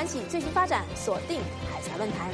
欢喜最新发展，锁定海峡论坛。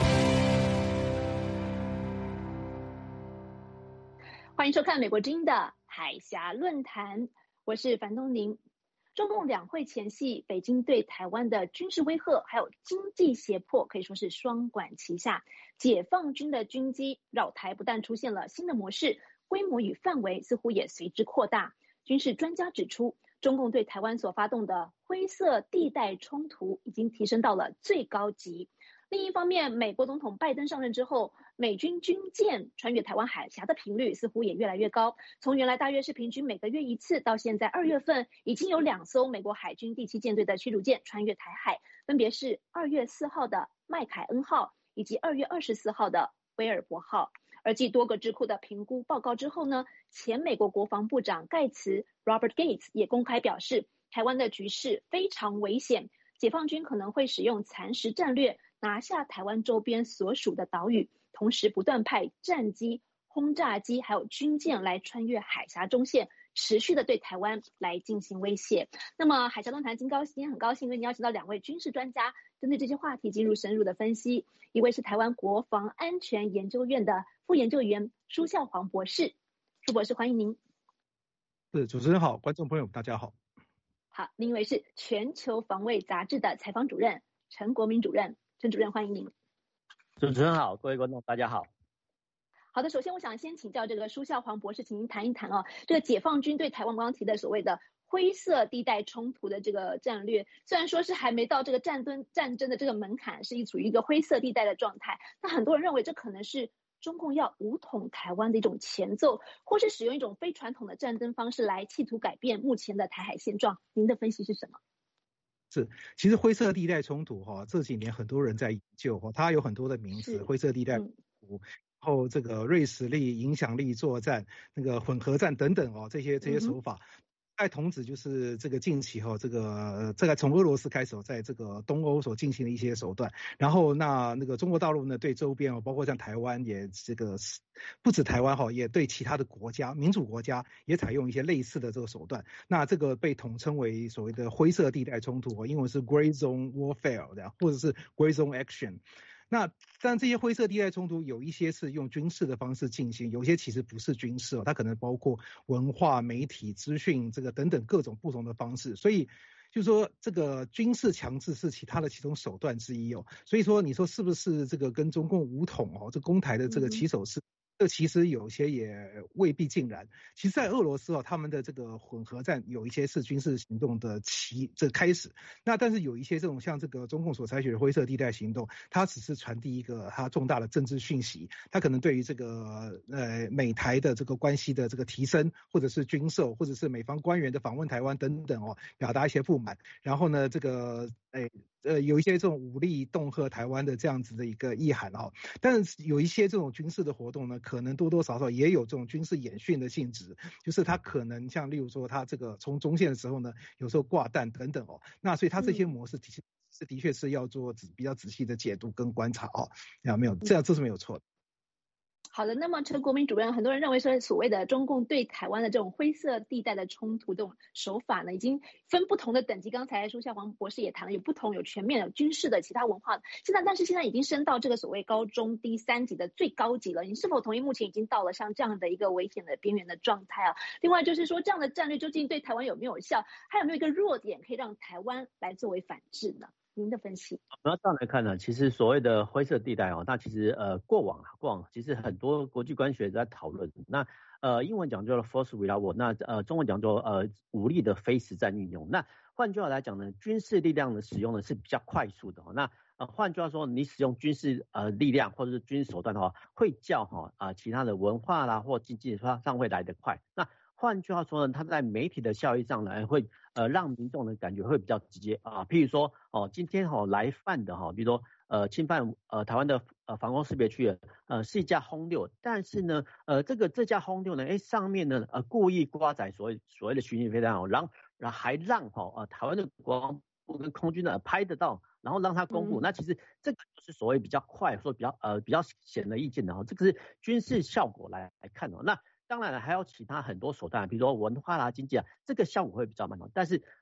欢迎收看美国之音的海峡论坛，我是樊东宁。中共两会前夕，北京对台湾的军事威吓还有经济胁迫可以说是双管齐下。解放军的军机绕台不但出现了新的模式，规模与范围似乎也随之扩大。军事专家指出，中共对台湾所发动的灰色地带冲突已经提升到了最高级。另一方面，美国总统拜登上任之后，美军军舰穿越台湾海峡的频率似乎也越来越高，从原来大约是平均每个月一次，到现在2月份已经有2艘美国海军第7舰队的驱逐舰穿越台海，分别是2月4号的麦凯恩号以及2月24号的威尔伯号。而继多个智库的评估报告之后呢，前美国国防部长盖茨 Robert Gates 也公开表示，台湾的局势非常危险，解放军可能会使用蚕食战略拿下台湾周边所属的岛屿，同时不断派战机、轰炸机还有军舰来穿越海峡中线，持续的对台湾来进行威胁。那么海峡论坛今天很高兴为你邀请到2位军事专家，针对这些话题进入深入的分析。一位是台湾国防安全研究院的副研究员舒孝煌博士，舒博士欢迎您。 是，主持人好，观众朋友大家好。 好，另一位是全球防卫杂志的采访主任陈国民主任，陈主任欢迎您。 主持人好，各位观众大家好。 好的，首先我想先请教这个舒孝煌博士，请您谈一谈这个解放军对台湾刚刚提的所谓的灰色地带冲突的这个战略，虽然说是还没到这个战争的这个门槛，是处于一个灰色地带的状态，但很多人认为这可能是中共要武统台湾的一种前奏，或是使用一种非传统的战争方式来企图改变目前的台海现状。您的分析是什么？ 是，其实灰色地带冲突这几年很多人在研究它有很多的名词，灰色地带冲突，然后这个锐实力、影响力作战、那个混合战等等这些手法。同指就是这个近期这个从俄罗斯开始在这个东欧所进行的一些手段，然后那个中国大陆呢对周边包括像台湾也这个不止台湾也对其他的国家民主国家也采用一些类似的这个手段，那这个被统称为所谓的灰色地带冲突，英文是 Gray Zone Warfare 的，或者是 Gray Zone Action。那当然这些灰色地带冲突有一些是用军事的方式进行，有些其实不是军事它可能包括文化、媒体、资讯这个等等各种不同的方式，所以就是说这个军事强制是其中手段之一所以说你说是不是这个跟中共武统这攻台的这个起手式，这其实有些也未必尽然。其实在俄罗斯他们的这个混合战有一些是军事行动的这开始，那但是有一些这种像这个中共所采取的灰色地带行动，它只是传递一个它重大的政治讯息，它可能对于这个美台的这个关系的这个提升，或者是军售，或者是美方官员的访问台湾等等表达一些不满，然后呢这个有一些这种武力恫吓台湾的这样子的一个意涵但是有一些这种军事的活动呢，可能多多少少也有这种军事演训的性质，就是它可能像例如说它这个冲中线的时候呢，有时候挂弹等等那所以它这些模式的确是要做比较仔细的解读跟观察没有这是没有错的。 好的，那么陈国民主任，很多人认为说所谓的中共对台湾的这种灰色地带的冲突这种手法呢，已经分不同的等级，刚才舒孝煌博士也谈了，有全面的军事的其他文化的，但是现在已经升到这个所谓高中低3级的最高级了，你是否同意目前已经到了像这样的一个危险的边缘的状态另外就是说这样的战略究竟对台湾有没有效，还有没有一个弱点可以让台湾来作为反制呢？您的分析。 那这样来看呢，其实所谓的灰色地带那其实过往其实很多国际关系学在讨论。那英文讲叫 force without war， 那中文讲做武力的非实战运用。那换句话来讲呢，军事力量的使用呢是比较快速的那换句话说，你使用军事力量或者是军事手段的话，会较其他的文化啦或经济上会来得快。那换句话说呢，它在媒体的效益上呢，会让民众的感觉会比较直接譬如说今天来犯的比如说侵犯台湾的防空识别区是一架轰六，但是呢这架轰六呢上面呢故意挂载所谓的巡弋飞弹然后还让台湾的国防部跟空军呢拍得到，然后让它公布那其实这个就是所谓比较快或比较显而易见的这个是军事效果来看那当然还有其他很多手段，比如说文化啦、经济这个效果会比较慢但是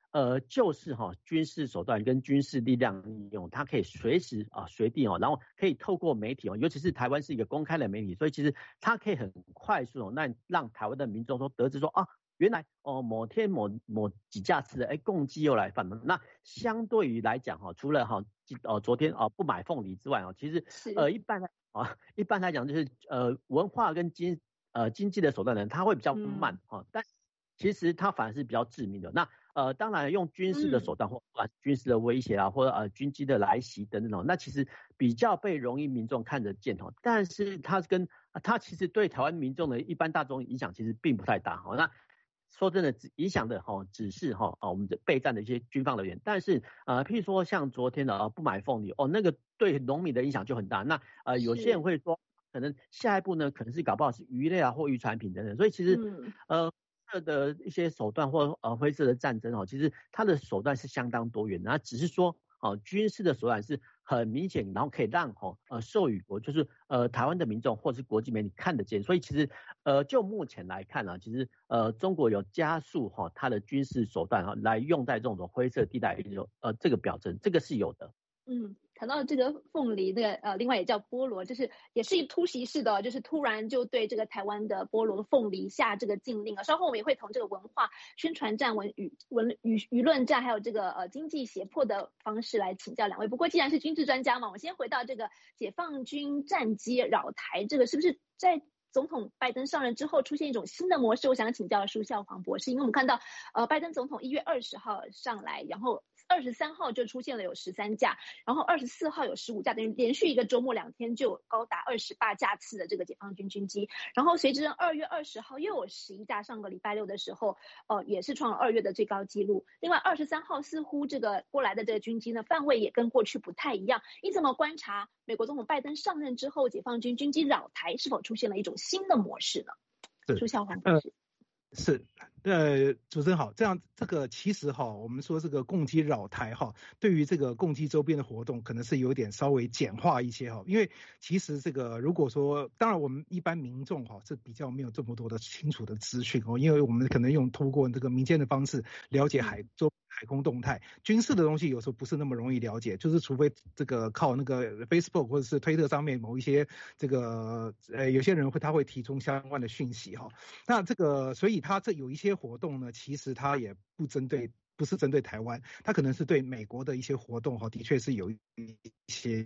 就是军事手段跟军事力量利用，它可以随时随地然后可以透过媒体尤其是台湾是一个公开的媒体，所以其实它可以很快速让台湾的民众都得知说原来某天某几架次的共机又来犯了。那相对于来讲除了昨天不买凤梨之外其实一般来讲就是文化跟经济的手段呢，它会比较慢但其实它反而是比较致命的。那当然用军事的手段或军事的威胁或者军机的来袭等等那其实比较被容易民众看得见但是它其实对台湾民众的一般大众影响其实并不太大那说真的，影响的只是我们的备战的一些军方人员，但是譬如说像昨天的不买凤梨那个对农民的影响就很大。那有些人会说，可能下一步呢，可能是搞不好是鱼类或渔产品等等。所以其实的一些手段或灰色的战争其实它的手段是相当多元的，那只是说军事的手段是很明显，然后可以让授予国就是台湾的民众或是国际媒体看得见。所以其实就目前来看其实中国有加速它的军事手段来用在这种灰色地带这个表征，这个是有的。 谈到这个凤梨，另外也叫菠萝，就是也是突袭式的，就是突然就对这个台湾的菠萝凤梨下这个禁令稍后我们也会从这个文化宣传战、舆论战，还有这个经济胁迫的方式来请教两位。不过既然是军事专家嘛，我们先回到这个解放军战机扰台，这个是不是在总统拜登上任之后出现一种新的模式？我想请教舒孝煌博士，因为我们看到拜登总统1月20号上来，然后23号就出现了有13架，然后24号有15架，等于连续一个周末2天就有高达28架次的这个解放军军机，然后随之2月20号又有11架，上个礼拜六的时候也是创了2月的最高纪录。另外23号似乎这个过来的这个军机呢范围也跟过去不太一样，你怎么观察美国总统拜登上任之后解放军军机扰台是否出现了一种新的模式呢？舒孝煌博士。 是，主持人好，这个其实我们说这个共机扰台对于这个共机周边的活动可能是有点稍微简化一些因为其实这个如果说，当然我们一般民众是比较没有这么多的清楚的资讯因为我们可能透过这个民间的方式了解海空动态，军事的东西有时候不是那么容易了解，就是除非这个靠那个 Facebook 或者是推特上面某一些这个有些人他会提供相关的讯息那这个所以他这有一些活动呢，其实他也不是针对台湾，他可能是对美国的一些活动的确是有一些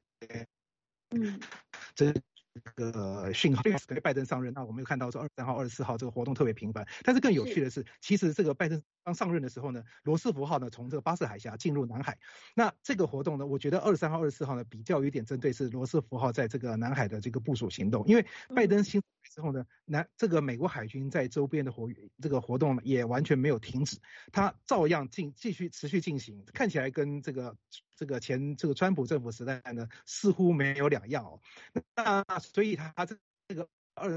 这个讯号。拜登上任，那我们又看到说23号、24号这个活动特别频繁。但是更有趣的是，其实这个拜登刚上任的时候呢，罗斯福号呢从这个巴士海峡进入南海。那这个活动呢，我觉得23号、24号呢比较有点针对是罗斯福号在这个南海的这个部署行动，因为拜登新之后呢，这个美国海军在周边的这个活动也完全没有停止，它照样继续持续进行，看起来跟这个前这个川普政府时代呢似乎没有两样那所以他这个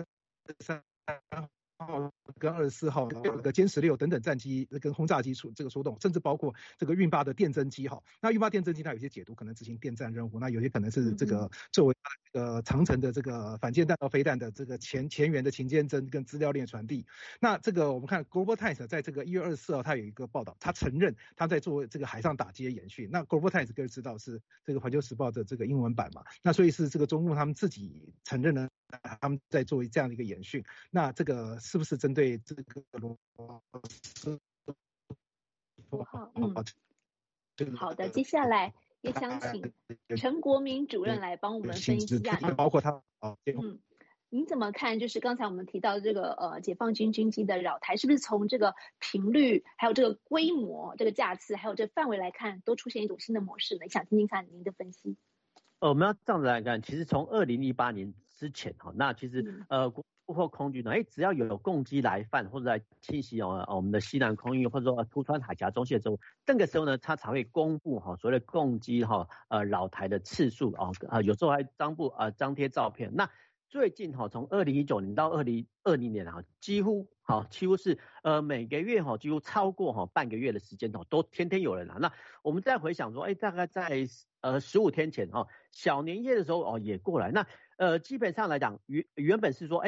23号跟24号这个歼16等等战机跟轰炸机这个出动，甚至包括这个运八的电侦机那运八电侦机它有些解读可能执行电战任务，那有些可能是这个作为长程的这个反舰弹道飞弹的这个前缘的勤监侦跟资料链传递。那这个我们看 Global Times 在这个1月24号他有一个报道，他承认他在做这个海上打击的演训。那 Global Times 各位知道是这个环球时报的这个英文版嘛，那所以是这个中共他们自己承认了他们在做这样的一个演训。那这个是不是针对这个罗斯福号？ 好的，接下来也想请陈国民主任来帮我们分析包括他您怎么看？就是刚才我们提到这个解放军军机的扰台，是不是从这个频率、还有这个规模、这个架次，还有这个范围来看，都出现一种新的模式呢？想听听看您的分析。 我们要这样子来看，其实从2018年之前那其实国防或空军呢，只要有共机来犯或者来侵袭我们的西南空域，或者说突穿海峡中线的时候，这个时候呢，他才会公布所谓的共机扰台的次数有时候还张贴照片。那最近从2019年到2020年几乎是每个月几乎超过半个月的时间都天天有人那我们再回想说，大概在15天前小年夜的时候也过来。那基本上来讲，原本是说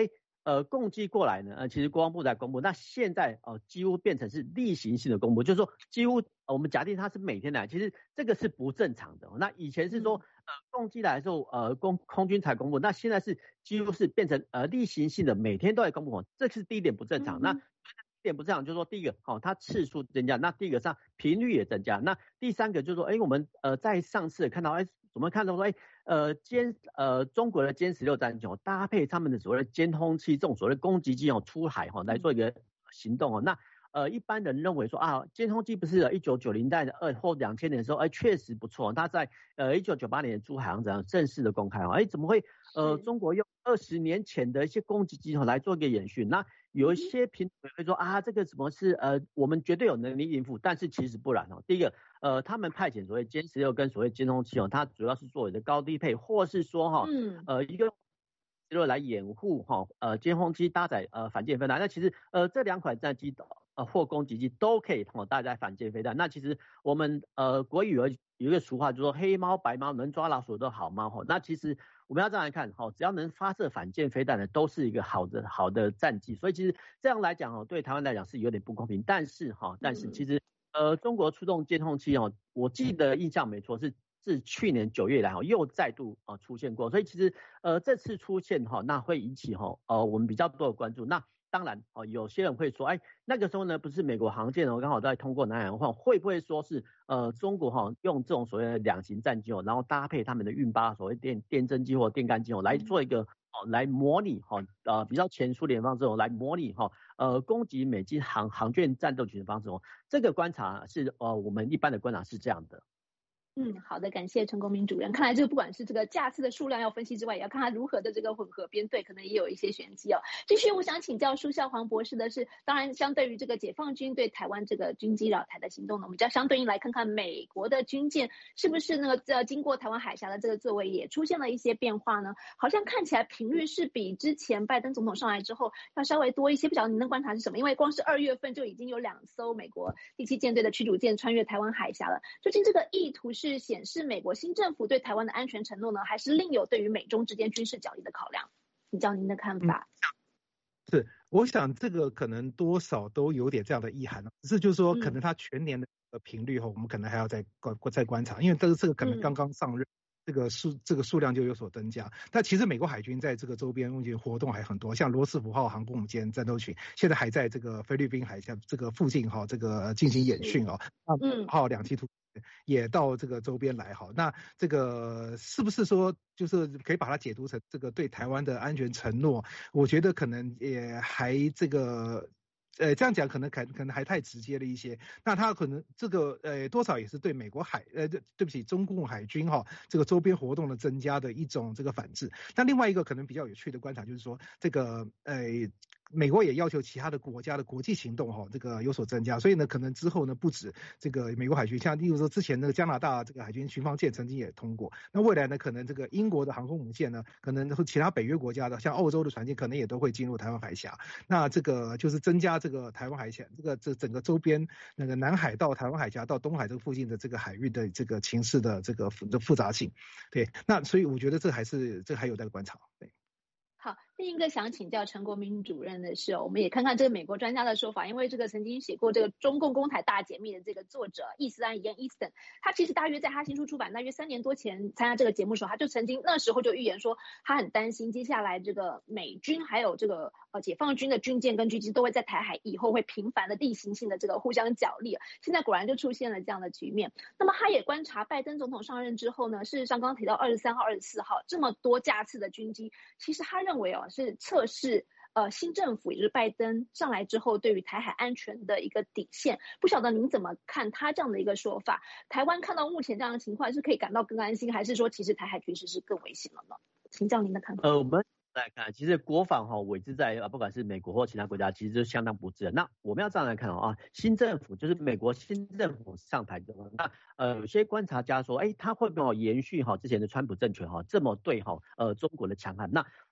共机过来呢，其实国防部在公布，那现在几乎变成是例行性的公布，就是说几乎我们假定它是每天来，其实这个是不正常的。那以前是说共机来的时候空军才公布，那现在是几乎是变成例行性的每天都在公布，这是第一点不正常。那第一点不正常就是说第一个它次数增加，那第一个上频率也增加，那第三个就是说我们在上次看到我们看到说中国的歼16战机搭配他们的所谓的监通器这种所谓的攻击机出海来做一个行动那一般人认为说监通器不是1990年代或2000年的时候确实不错，它在1998年珠海航展正式的公开怎么会中国用20年前的一些攻击机来做一个演训？那有一些评论会说这个怎么是我们绝对有能力应付，但是其实不然第一个他们派遣所谓歼16跟所谓监通器它主要是作为的高低配，或是说一个来掩护监通机搭载反舰飞弹。那其实这两款战机或攻击机都可以搭载反舰飞弹。那其实我们国语有一个俗话，就是说黑猫白猫能抓老鼠都好猫那其实我们要这样来看只要能发射反舰飞弹的都是一个好的战机。所以其实这样来讲对台湾来讲是有点不公平。但是其实中国出动监通器我记得印象没错是去年9月以来又再度出现过。所以其实这次出现那会引起我们比较多的关注。那当然有些人会说那个时候呢不是美国航舰刚好在通过南海的话，会不会说是中国用这种所谓的两型战机然后搭配他们的运8所谓电侦机或电干机来做一个来模拟比较前苏联方式来模拟攻击美军航舰战斗群的方式这个观察是我们一般的观察是这样的。 好的，感谢陈公明主任。看来这个不管是这个架次的数量要分析之外，也要看它如何的这个混合编队，可能也有一些玄机继续，我想请教舒孝煌博士的是，当然相对于这个解放军对台湾这个军机扰台的行动呢，我们就要相对应来看看美国的军舰是不是那个经过台湾海峡的这个作为也出现了一些变化呢？好像看起来频率是比之前拜登总统上来之后要稍微多一些，不晓得您的观察是什么？因为光是2月份就已经有2艘美国第7舰队的驱逐舰穿越台湾海峡了，究竟这个意图是显示美国新政府对台湾的安全承诺呢，还是另有对于美中之间军事角力的考量？请教您的看法。 是，我想这个可能多少都有点这样的意涵只是就是说可能它全年的频率我们可能还要再观察，因为这个可能刚刚上任。这个数量就有所增加，但其实美国海军在这个周边活动还很多，像罗斯福号航空母舰战斗群现在还在这个菲律宾海峡这个附近这个进行演训号2栖突也到这个周边来那这个是不是说就是可以把它解读成这个对台湾的安全承诺？我觉得可能也还这个。这样讲可能还太直接了一些。那他可能这个多少也是对美国对不起中共海军这个周边活动的增加的一种这个反制。那另外一个可能比较有趣的观察就是说，这个美国也要求其他的国家的国际行动这个有所增加，所以呢可能之后呢不止这个美国海军，像例如说之前那个加拿大这个海军巡防舰曾经也通过，那未来呢可能这个英国的航空母舰呢，可能其他北约国家的像欧洲的船舰可能也都会进入台湾海峡。那这个就是增加这个台湾海峡这整个周边那个南海到台湾海峡到东海这个附近的这个海域的这个情势的这个复杂性。对，那所以我觉得这还有待观察。对。 好，另一个想请教陈国明主任的是我们也看看这个美国专家的说法，因为这个曾经写过这个中共攻台大解密的这个作者易思安 Ian Easton， 他其实大约在他新书出版大约3年多前参加这个节目的时候，他就曾经那时候就预言说，他很担心接下来这个美军还有这个解放军的军舰跟军机都会在台海以后会频繁的地形性的这个互相角力，现在果然就出现了这样的局面。那么他也观察拜登总统上任之后呢，事实上刚刚提到23号、24号这么多架次的军机，其实他认为是测试新政府也就是拜登上来之后对于台海安全的一个底线。不晓得您怎么看他这样的一个说法？台湾看到目前这样的情况是可以感到更安心，还是说其实台海局势是更危险了呢？请教您的看法。 我们来看，其实国防委之在不管是美国或其他国家，其实就相当不智。那我们要这样来看新政府就是美国新政府上台之后，那有些观察家说，他会不会延续之前的川普政权这么对中国的强悍？那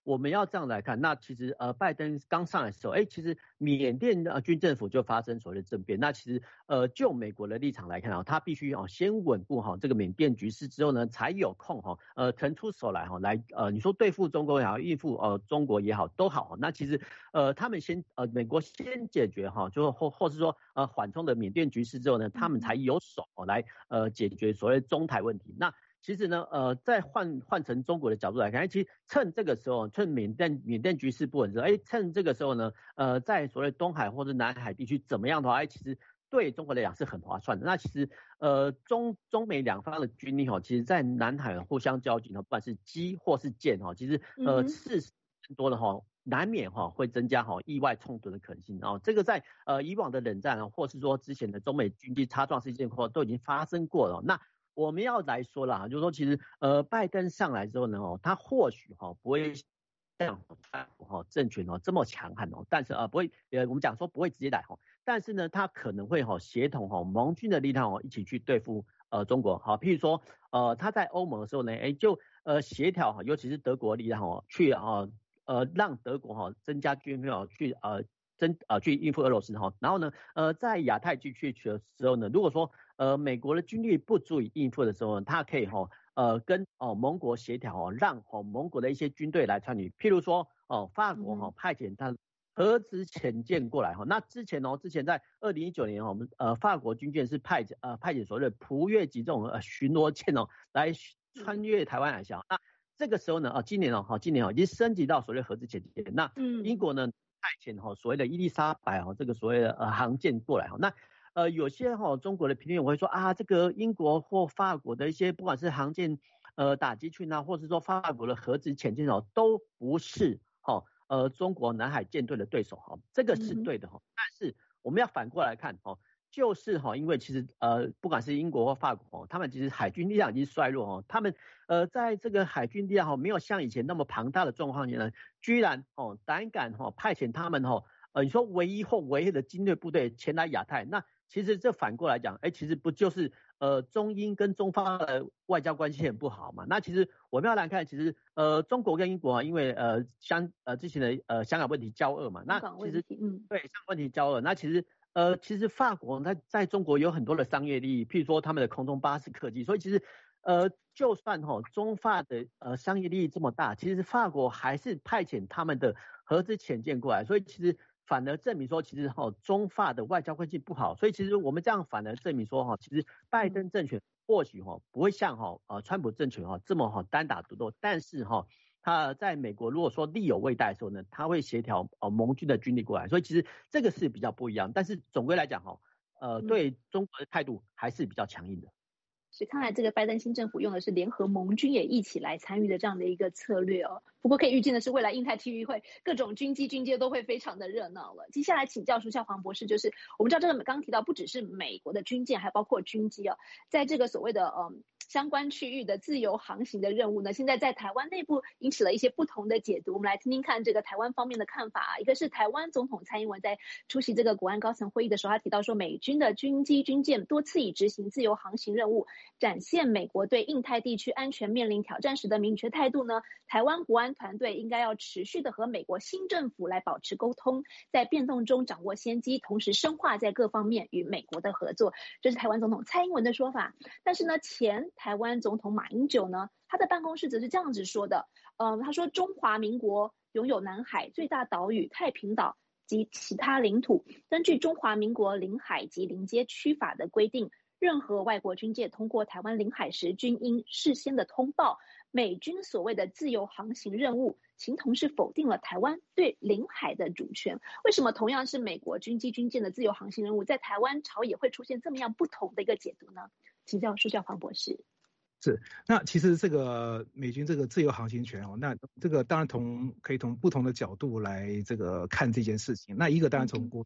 我们要这样来看，那其实拜登刚上来的时候，其实缅甸军政府就发生所谓的政变。那其实就美国的立场来看他必须先稳固这个缅甸局势之后呢，才有空腾出手来你说对付中国也好，应付中国也好都好。那其实他们美国先解决就或是说缓冲的缅甸局势之后呢，他们才有手来解决所谓中台问题。那其实呢，再换成中国的角度来看，其实趁这个时候，趁缅甸局势不稳之后，趁这个时候呢，在所谓东海或者南海地区怎么样的话，其实对中国来讲是很划算的。那其实中美两方的军力其实在南海互相交集不管是机或是舰其实事实更多的难免会增加意外冲突的可能性这个在以往的冷战或是说之前的中美军机擦撞事件都已经发生过了。那我们要来说啦，就是说其实拜登上来之后呢他或许不会像川普政权这么强悍但是不会我们讲说不会直接来但是呢他可能会协同盟军的力量一起去对付中国譬如说他在欧盟的时候呢就协调尤其是德国力量去让德国增加军费去应付俄罗斯然后呢在亚太地区的时候呢，如果说美国的军力不足以应付的时候呢，他可以跟盟国协调让盟国的一些军队来参与，譬如说法国派遣他核子潜舰过来那之前在2019年我们法国军舰是派遣所谓的普越级这种巡逻舰来穿越台湾海峡。那这个时候呢今年已经升级到所谓核子潜舰。那英国呢派遣所谓的伊丽莎白这个所谓的航舰过来那有些中国的评论会说这个英国或法国的一些不管是航舰打击群或是说法国的核子潜舰都不是中国南海舰队的对手这个是对的但是我们要反过来看就是因为其实不管是英国或法国他们其实海军力量已经衰弱他们在这个海军力量没有像以前那么庞大的状况下呢，居然胆敢派遣他们你说唯一的精锐部队前来亚太。那其实这反过来讲其实不就是中英跟中方的外交关系很不好嘛。那其实我们要来看其实中国跟英国因为之前的香港问题交恶嘛，那其实对香港问题交恶，那其实法国在中国有很多的商业利益，譬如说他们的空中巴士客机，所以其实就算中法的商业利益这么大，其实法国还是派遣他们的核子潜舰过来，所以其实反而证明说其实中法的外交关系不好。所以其实我们这样反而证明说其实拜登政权或许不会像川普政权这么单打独斗，但是他在美国如果说力有未逮的时候呢，他会协调盟军的军力过来，所以其实这个是比较不一样。但是总归来讲对中国的态度还是比较强硬的。 是，看来这个拜登新政府用的是联合盟军也一起来参与的这样的一个策略不过可以预见的是，未来印太区域会各种军机军舰都会非常的热闹了。接下来请教书孝黄博士，就是我们知道这个刚刚提到不只是美国的军舰，还包括军机在这个所谓的相关区域的自由航行的任务呢，现在在台湾内部引起了一些不同的解读。我们来听听看这个台湾方面的看法一个是台湾总统蔡英文在出席这个国安高层会议的时候，他提到说，美军的军机军舰多次以执行自由航行任务，展现美国对印太地区安全面临挑战时的明确态度呢。台湾国安团队应该要持续的和美国新政府来保持沟通，在变动中掌握先机，同时深化在各方面与美国的合作。这是台湾总统蔡英文的说法。但是呢，前台湾总统马英九呢，他的办公室则是这样子说的他说，中华民国拥有南海最大岛屿太平岛及其他领土，根据中华民国领海及临街区法的规定，任何外国军舰通过台湾领海时，均应事先的通报。美军所谓的自由航行任务，形同是否定了台湾对领海的主权。为什么同样是美国军机军舰的自由航行任务，在台湾朝野会出现这么样不同的一个解读呢？请教书孝黄博士。 是，那其实这个美军这个自由航行权那这个当然可以从不同的角度来这个看这件事情。那一个当然从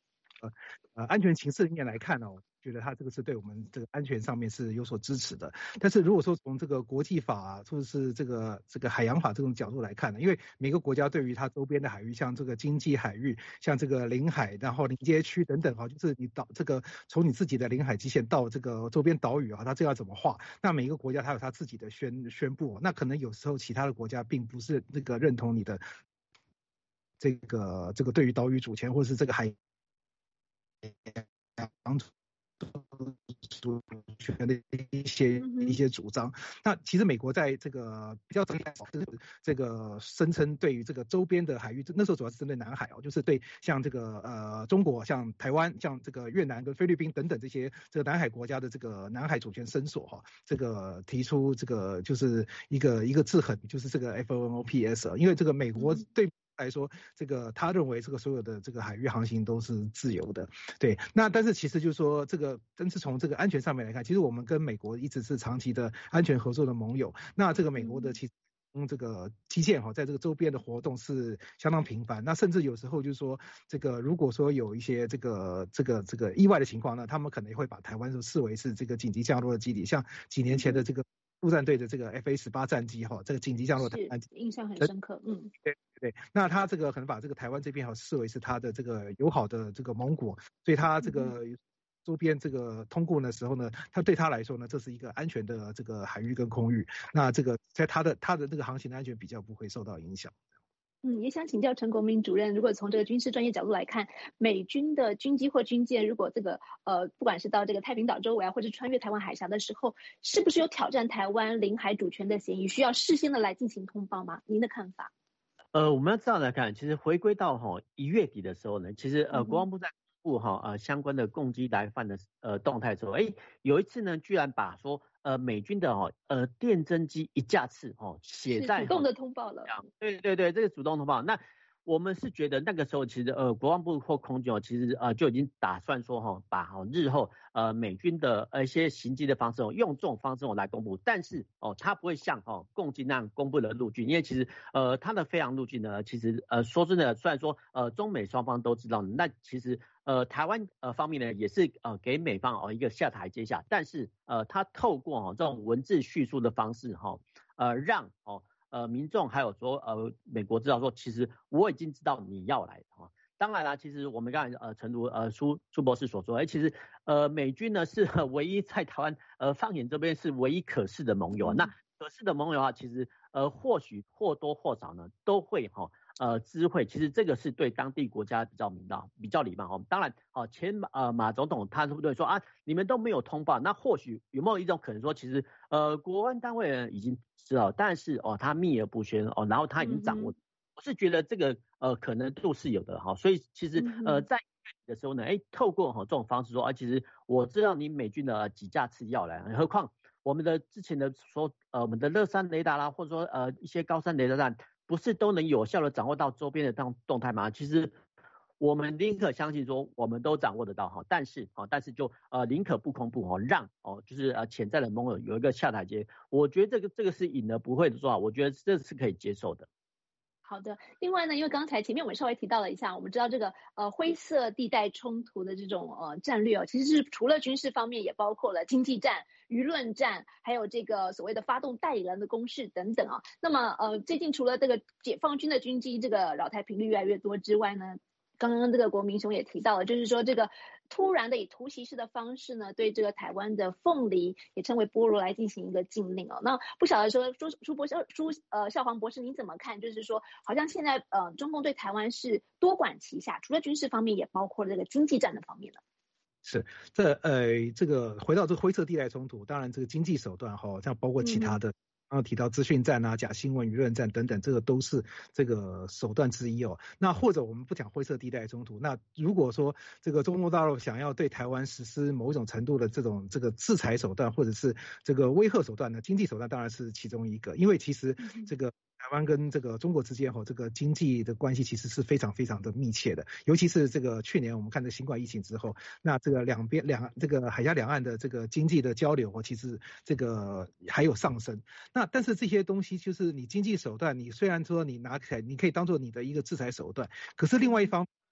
安全情势面来看呢，我觉得它这个是对我们这个安全上面是有所支持的。但是如果说从这个国际法或者是这个海洋法这种角度来看呢，因为每个国家对于它周边的海域，像这个经济海域，像这个领海，然后临街区等等就是你这个从你自己的领海基线到这个周边岛屿它这要怎么划？那每一个国家它有它自己的宣布，那可能有时候其他的国家并不是那个认同你的这个对于岛屿主权或者是这个海洋主权的一些主张。那其实美国在这个比较整体这个声称对于这个周边的海域，那时候主要是针对南海就是对像这个中国、像台湾、像这个越南跟菲律宾等等这些这个南海国家的这个南海主权申索这个提出这个就是一个制衡，就是这个 FONOPS， 因为这个美国对来说，这个他认为这个所有的这个海域航行都是自由的，对。那但是其实就是说但是从这个安全上面来看，其实我们跟美国一直是长期的安全合作的盟友。那这个美国的其实这个基建在这个周边的活动是相当频繁。那甚至有时候就是说，这个如果说有一些这个意外的情况呢，他们可能会把台湾视为是这个紧急降落的基地，像几年前的这个陆战队的这个 FA-18 战机这个紧急降落台湾， 印象很深刻。 对，那他这个可能把这个台湾这边视为是他的这个友好的这个盟国，所以他这个周边这个通过的时候呢，他对他来说呢，这是一个安全的这个海域跟空域，那这个在他的这个航行的安全比较不会受到影响。 也想请教陈国铭主任，如果从这个军事专业角度来看，美军的军机或军舰，如果这个不管是到这个太平岛周围或者穿越台湾海峡的时候，是不是有挑战台湾领海主权的嫌疑，需要事先的来进行通报吗？您的看法？ 我们要这样来看，其实回归到1月底的时候呢，其实国防部在公布相关的共机来犯的动态的时候，有一次呢，居然把说美军的电侦机一架次写在主动的通报了。 对，这个主动通报。那我们是觉得那个时候其实国防部或空军其实就已经打算说把日后美军的一些行击的方式用这种方式来公布，但是它不会像共机那样公布的陆军，因为其实它的飞航陆军呢，其实说真的，虽然说中美双方都知道，那其实台湾方面呢也是给美方一个下台阶下，但是它透过这种文字叙述的方式让民众还有说美国知道说，其实我已经知道你要来当然啦，其实我们刚才诚如苏博士所说，其实美军呢是唯一在台湾放眼这边是唯一可视的盟友。那可视的盟友其实或许或多或少呢都会知会，其实这个是对当地国家比较礼貌当然前马总统他对不对说你们都没有通报，那或许有没有一种可能说，其实国安单位已经知道，但是他秘而不宣然后他已经掌握。我是觉得这个可能度是有的所以其实在的时候呢，透过这种方式说其实我知道你美军的几架次要来，何况我们的之前的说我们的乐山雷达啦，或者说一些高山雷达站，不是都能有效的掌握到周边的动态吗？其实我们宁可相信说我们都掌握得到但是就宁可不公布让就是潜在的盟友有一个下台阶。我觉得这个是隐而不讳的做法，我觉得这是可以接受的。 好的，另外呢，因为刚才前面我们稍微提到了一下，我们知道这个灰色地带冲突的这种战略其实是除了军事方面，也包括了经济战、舆论战，还有这个所谓的发动代理人的攻势等等那么最近除了这个解放军的军机这个扰台频率越来越多之外呢，刚刚这个国民兄也提到了，就是说这个突然的以突袭式的方式呢，对这个台湾的凤梨也称为菠萝来进行一个禁令那不晓得说少煌博士您怎么看？就是说好像现在中共对台湾是多管齐下，除了军事方面，也包括了这个经济战的方面了。 是这个回到这个灰色地带冲突，当然这个经济手段像包括其他的。刚刚提到资讯战假新闻、舆论战等等，这个都是这个手段之一那或者我们不讲灰色地带冲突，那如果说这个中国大陆想要对台湾实施某一种程度的这个制裁手段，或者是这个威吓手段呢，经济手段当然是其中一个，因为其实这个台湾跟这个中国之间这个经济的关系其实是非常非常的密切的，尤其是这个去年我们看这新冠疫情之后，那这个这个海峡两岸的这个经济的交流其实这个还有上升。那但是这些东西就是你经济手段，你虽然说你拿起来，你可以当做你的一个制裁手段，可是另外一方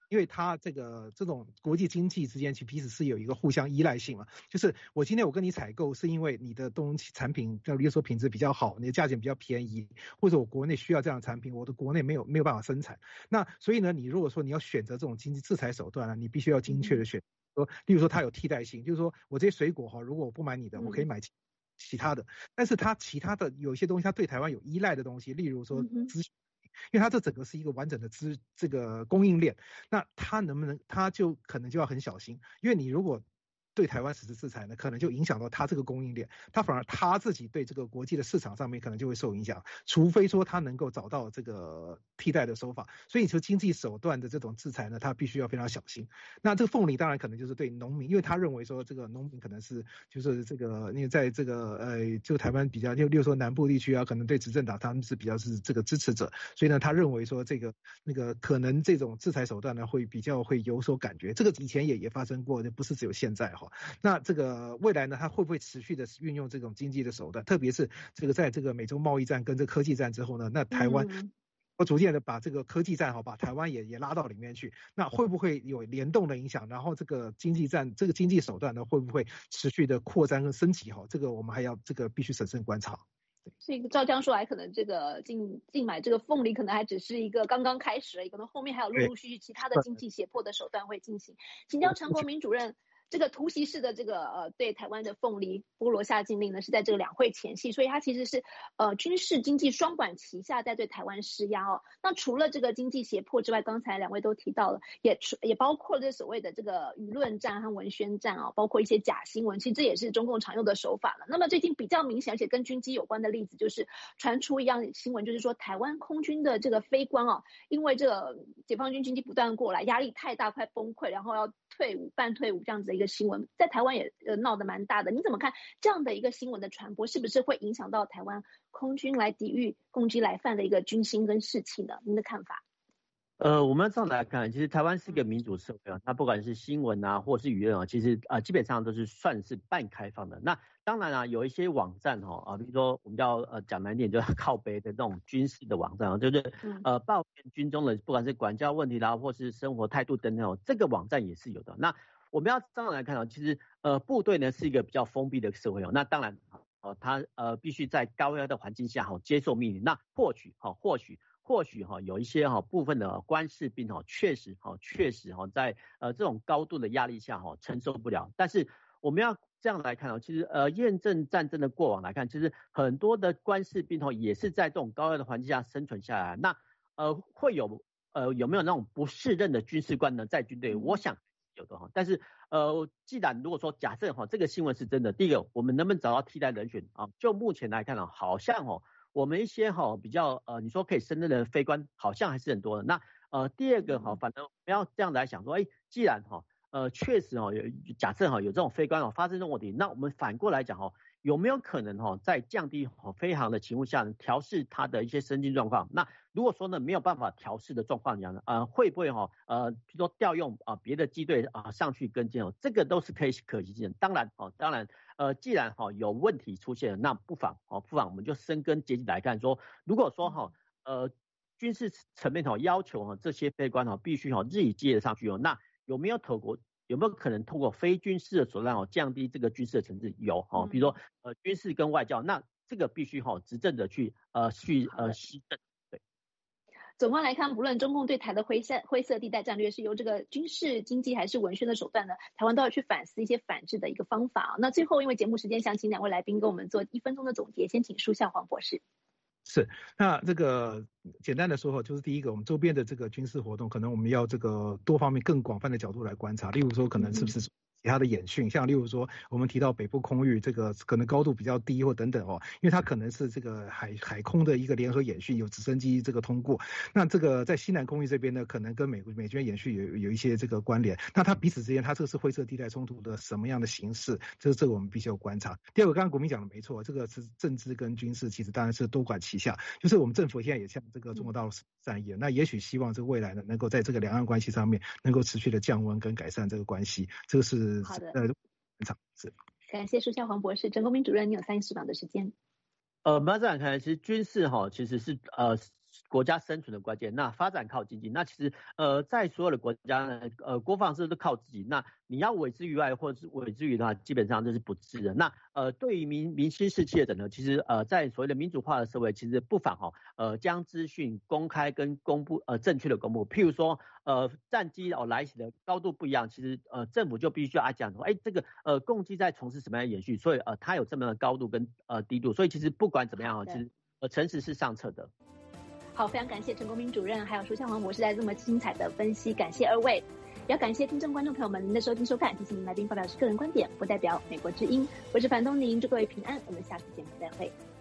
因为它这种国际经济之间其实彼此是有一个互相依赖性嘛，就是我今天我跟你采购是因为你的东西产品，比如说品质比较好，你的价钱比较便宜，或者我国内需要这样的产品，我的国内没有办法生产，那所以呢，你如果说你要选择这种经济制裁手段呢，你必须要精确的选择，例如说它有替代性，就是说我这些水果如果我不买你的，我可以买其他的，但是它其他的有一些东西它对台湾有依赖的东西，例如说资讯。因为它这整个是一个完整的这个供应链，那它能不能，它就可能就要很小心，因为你如果对台湾实施制裁呢，可能就影响到它这个供应链，它反而他自己对这个国际的市场上面可能就会受影响，除非说他能够找到这个替代的手法。所以你说经济手段的这种制裁呢，它必须要非常小心。那这个凤梨当然可能就是对农民，因为他认为说这个农民可能是就是这个，因为在这个就台湾比较，例如说南部地区啊，可能对执政党他们是比较是这个支持者，所以呢，他认为说这个那个可能这种制裁手段呢会比较会有所感觉。这个以前也发生过，不是只有现在哈。那这个未来呢，它会不会持续的运用这种经济的手段？特别是这个在这个美洲贸易战跟这科技战之后呢，那台湾我逐渐的把这个科技战把台湾也拉到里面去，那会不会有联动的影响？然后这个经济战这个经济手段呢，会不会持续的扩张跟升级？这个我们还要这个必须审慎观察。 是一个照这样说来，可能这个禁买这个凤梨可能还只是一个刚刚开始而已，可能后面还有陆陆续续其他的经济胁迫的手段会进行。请教陈国民主任。这个突袭式的这个对台湾的凤梨菠萝下禁令呢，是在这个两会前夕，所以它其实是军事经济双管齐下在对台湾施压哦。那除了这个经济胁迫之外，刚才两位都提到了，也包括这所谓的这个舆论战和文宣战啊，包括一些假新闻，其实这也是中共常用的手法了。那么最近比较明显而且跟军机有关的例子，就是传出一样新闻，就是说台湾空军的这个飞官啊，因为这个解放军军机不断过来，压力太大，快崩溃，然后要退伍半退伍这样子的一个新闻，在台湾也闹得蛮大的。你怎么看这样的一个新闻的传播，是不是会影响到台湾空军来抵御攻击来犯的一个军心跟士气呢？您的看法？ 我们这样来看，其实台湾是一个民主社会啊，那不管是新闻啊，或是舆论啊，其实基本上都是算是半开放的。那当然啊，有一些网站比如说我们叫讲难点，就是靠北的那种军事的网站啊，就是抱怨军中的不管是管教问题啦，或是生活态度等等，这个网站也是有的。那我们要这样来看啊，其实部队呢是一个比较封闭的社会哦，那当然他必须在高压的环境下接受命令。那或许有一些部分的官士兵确实在这种高度的压力下承受不了。但是我们要这样来看其实验证战争的过往来看，其实很多的官士兵也是在这种高压的环境下生存下来。那会有没有那种不适任的军事官呢在军队？我想有的但是既然如果说假设这个新闻是真的，第一个我们能不能找到替代人选啊？就目前来看好像我们一些比较你说可以胜任的飞官好像还是很多的。那第二个反正我们要这样来想说，既然确实假设有这种飞官发生这种问题，那我们反过来讲有没有可能在降低飞航的情况下调试它的一些身心状况？那如果说呢没有办法调试的状况下呢，会不会比如说调用别的机队上去跟进这个都是可行性的。当然既然有问题出现了，那不妨我们就深耕阶级来看说，如果说军事层面要求这些飞官必须日以继夜的上去那有没有可能透过非军事的手段降低这个军事的层次？有比如说军事跟外交，那这个必须执政者去施政。对。 总观来看，不论中共对台的灰色地带战略是由这个军事、经济还是文宣的手段呢，台湾都要去反思一些反制的一个方法那最后，因为节目时间，想请两位来宾跟我们做1分钟的总结，先请书孝黄博士。 是，那这个简单的说就是第一个，我们周边的这个军事活动，可能我们要这个多方面更广泛的角度来观察，例如说可能是不是其他的演训，像例如说我们提到北部空域这个可能高度比较低或等等因为它可能是这个海空的一个联合演训，有直升机这个通过。那这个在西南空域这边呢，可能跟美军演训有一些这个关联。那它彼此之间，它这个是灰色地带冲突的什么样的形式？这个我们必须要观察。第二个，刚刚国民讲的没错，这个是政治跟军事其实当然是多管齐下，就是我们政府现在也像这个中国大陆战役，那也许希望这个未来呢，能够在这个两岸关系上面能够持续的降温跟改善这个关系，这个是好的。 是。 感谢书孝黄博士。陈国民主任，你有30秒的时间。 我们要这样看，其实军事其实是国家生存的关键。那发展靠经济，那其实在所有的国家呢，国防是都靠自己。那你要委之于外或者是委之于的话，基本上这是不智的。那对于民心士气的呢，其实在所谓的民主化的社会，其实不妨将资讯公开跟公布正确的公布。譬如说战机来袭的高度不一样，其实政府就必须要讲说，这个共机在从事什么样的演训，所以它有这么样的高度跟低度。所以其实不管怎么样其实诚实是上策的。 好，非常感谢陈公明主任还有舒向煌博士在这么精彩的分析，感谢二位，也要感谢听众观众朋友们您的收听收看。提醒您来宾发表是个人观点，不代表美国之音。我是樊东宁，祝各位平安，我们下次节目再会。